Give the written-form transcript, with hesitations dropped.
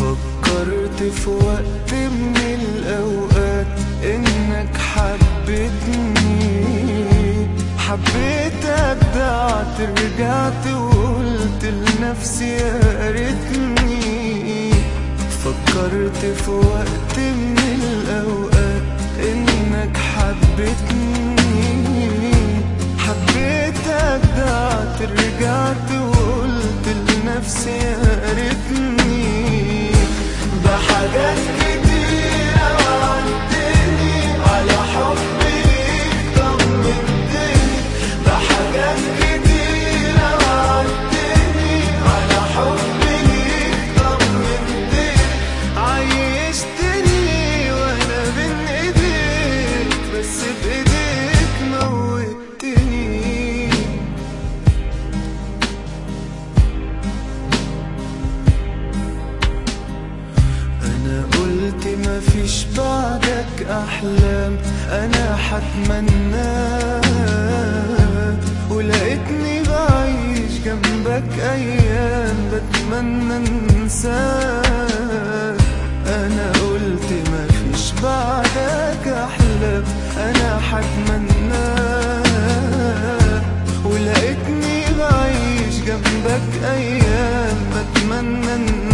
فكرت في وقت من الأوقات إنك حبيتني، حبيت أبدعت رجعت وقلت لنفسي يا ريتني. فكرت في وقت من الأوقات إنك حبيتني، حبيت أبدعت رجعت وقلت لنفسي يا ريتني. بحاجات كتيرة وعدتني على حبي ليك طمنتني، بحاجات كتيرة وعدتني على حبي ليك طمنتني. عيشتني وانا بين ايديك بس بايديك موتني. أنا قلت مفيش بعدك أحلام أنا حتمناها، ولقيتني بعيش جنبك أيام بتمنى انساك. أنا قلت مفيش بعدك أحلام أنا حتمناها، ولقيتني بعيش جنبك أيام بتمنى